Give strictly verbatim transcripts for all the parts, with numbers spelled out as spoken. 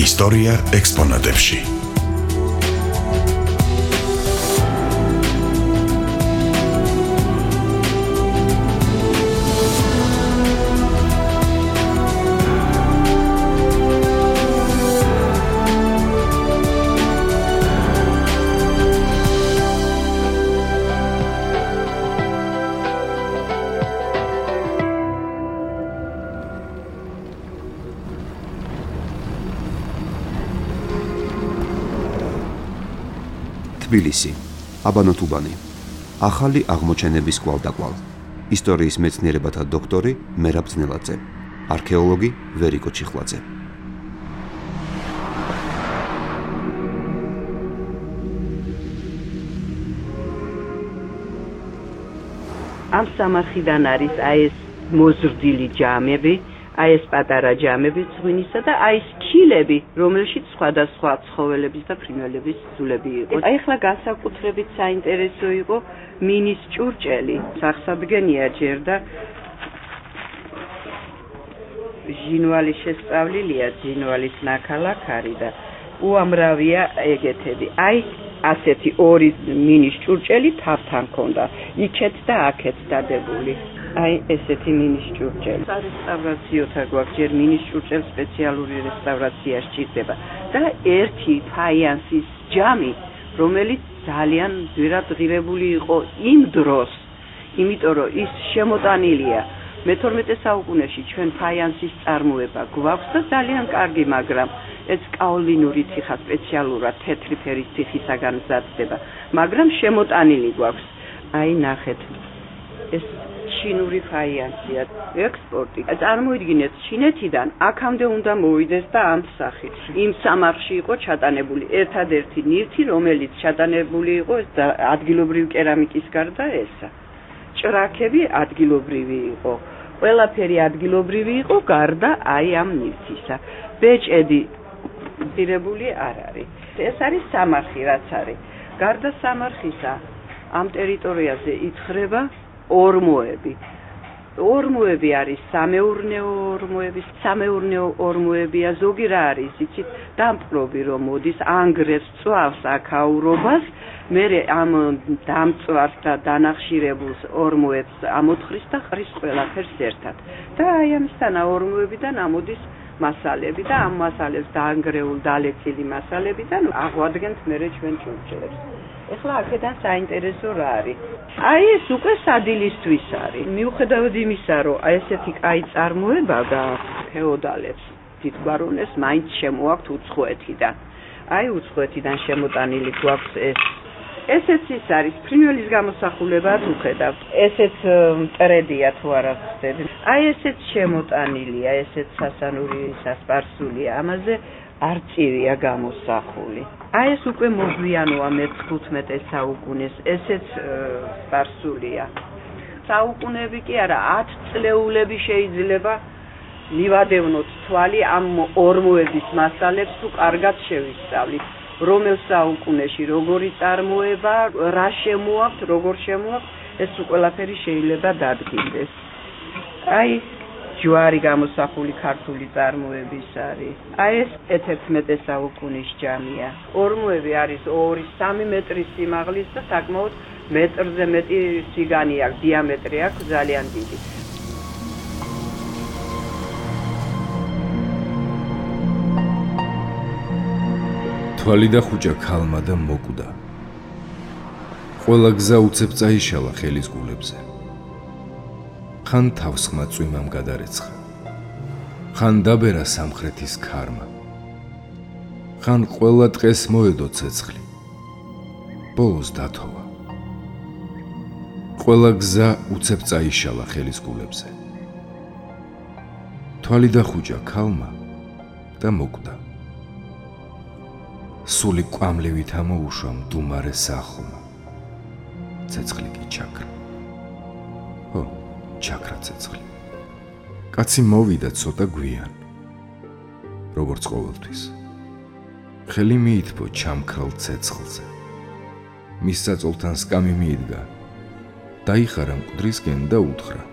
ისტორია ექსპონატებში. თბილისი, აბანოთუბანი, ახალი აღმოჩენების კვალდაკვალ. ისტორიის მეცნიერებათა დოქტორი მერაბ ძნელაძე, არქეოლოგი ვერიკო ჩიხლაძე. ამ სამარხიდან არის აი ეს მოზრდილი ჯამები, აი ეს პატარა ჯამები ღვინისა და აი ეს ქილები, რომელშიც სხვადასხვა ცხოველების და ფრინველების ძვლები იყო. აი ახლა განსაკუთრებით საინტერესო იყო მინის ჭურჭელი. სახსადგენია ჯერ და ჟინვალი შესწავლილია, ჟინვალის ნაქალაქარი და უამრავია ეგეთები. აი ასეთი ორი მინის ჭურჭელი თავთან ჰქონდა, იქეთ და აქეთ დადებული. აი ესეთი მინის ჭურჭელი. რესტავრაციოთა გვაქვს ჯერ მინის ჭურჭელს სპეციალური რესტავრაცია სჭირდება და ერთი ფაიანსის ჯამი, რომელიც ძალიან ძვირად ღირებული იყო იმ დროს, იმიტომ რომ ის შემოტანილია მეთორმეტე საუკუნეში ჩვენ ფაიანსის წარმოება გვაქვს და ძალიან კარგი, მაგრამ ეს კაოლინური ციხა სპეციალურად თეთრი ფერის ციხისაგან მზადდება, მაგრამ შემოტანილი გვაქვს. აი ნახეთ, ეს ჩინური ფაიანსია, ექსპორტი. წარმოიდგინეთ, ჩინეთიდან აქამდე უნდა მოვიდეს და ამ სახით. იმ სამარხში იყო ჩატანებული ერთადერთი ნივთი, რომელიც ჩატანებული იყო ეს ადგილობრივი კერამიკის გარდა ესა. ჭრაქები ადგილობრივი იყო. ყველაფერი ადგილობრივი იყო გარდა აი ამ ნივთისა. ბეჭედი ძირებული არ არის. ეს არის სამარხი, რაც არის. გარდა სამარხისა, ამ ტერიტორიაზე ითხრება ორმოები. ორმოები არის სამეურნეო ორმოები, სამეურნეო ორმოებია ზოგი რა არის, იცით, დამპყრობი რომ მოდის, ანგრევს, წვავს აქაურობას, მერე ამ დამწვარს და დანახშირებულს ორმოებს ამოთხრის და ხრის ყველაფერს ერთად. და აი ამისთანა ორმოებიდან ამოდის მასალები და ამ მასალებს დაანგრეულ დალექილი მასალებიდან აღვადგენთ მერე ჩვენ ჭურჭელებს. ეხლა აქედან საინტერესო რა არის? აი ეს უკვე სადილისთვის არის. მიუხედავად იმისა, რომ აი ესეთი კაი წარმოება გააქვს ფეოდალებს, დიდგვარონეს მაინც შემოაქვთ უცხოეთიდან. აი უცხოეთიდან შემოტანილი გვაქვს ეს. ესეც ის არის, ფრინველის გამოსახულებად უხედავთ. ესეც მტრედია თუ არა ხსდები. აი ესეც შემოტანილია, ესეც სასანური სასპარსულია. ამაზე არწივია გამოსახული. აი ეს უკვე მოგვიანოა მეთხუთმეტე საუკუნეს, ესეც სპარსულია. საუკუნეები კი არა, ათ წლეულები შეიძლება მივადევნოთ თვალი ამ ორმოების მასალებს თუ კარგად შევისწავლით. რომელ საუკუნეში როგორი წარმოება, რა შემოაქვთ, როგორ შემოაქვთ, ეს ყველაფერი შეიძლება დადგინდეს. აი ჯვარი გამოსახული ქართული წარმოების არის. აი ეს ეთერთმეტე საუკუნის ჯამია. ორმოები არის ორი სამი მეტრის სიმაღლის და საკმაოდ მეტრზე მეტი სიგანი აქვს, დიამეტრი აქვს ძალიან დიდი. თვალი და ხუჭა ქალმა და მოკვდა. ყველა გზა უცებ წაიშალა ხელის გულებზე. ხან თავსხმა წვიმამ გადარეცხა, ხან დაბერა სამხრეთის ქარმა, ხან ყველა ტყეს მოედო ცეცხლი, ბოლოს დათოვა. ყველა გზა უცებ წაიშალა ხელის გულებზე. თვალი და ხუჭა ქალმა და მოკვდა. სული კვამლივით ამოუშვა მდუმარე სახლმა, ცეცხლი კი ჩაქრა. ო, ჩაქრა ცეცხლი. კაცი მოვიდა ცოტა გვიან, როგორც ყოველთვის. ხელი მიითბო ჩამქრალ ცეცხლზე. მის საწოლთან სკამი მიიდგა, დაიხარა მკვდრისკენ და უთხრა.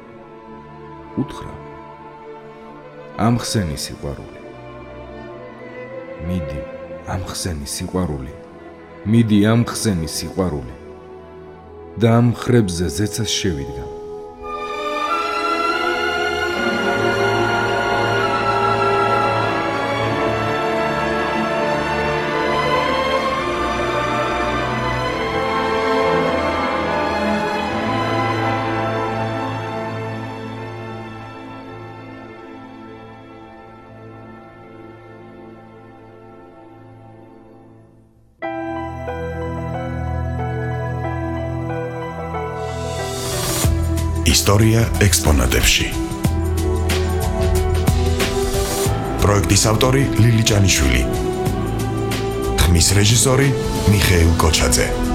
უთხრა. ამ ხსენი სიყვარული. მიდი ამ ხსენი სიყვარული, მიდი ამ ხსენი სიყვარული და ამ ხრებზე ზეცას შევიდგა. ისტორია ექსპონატებში. პროექტის ავტორი ლილი ჭანიშვილი. ხმის რეჟისორი მიხეილ კოჩაძე.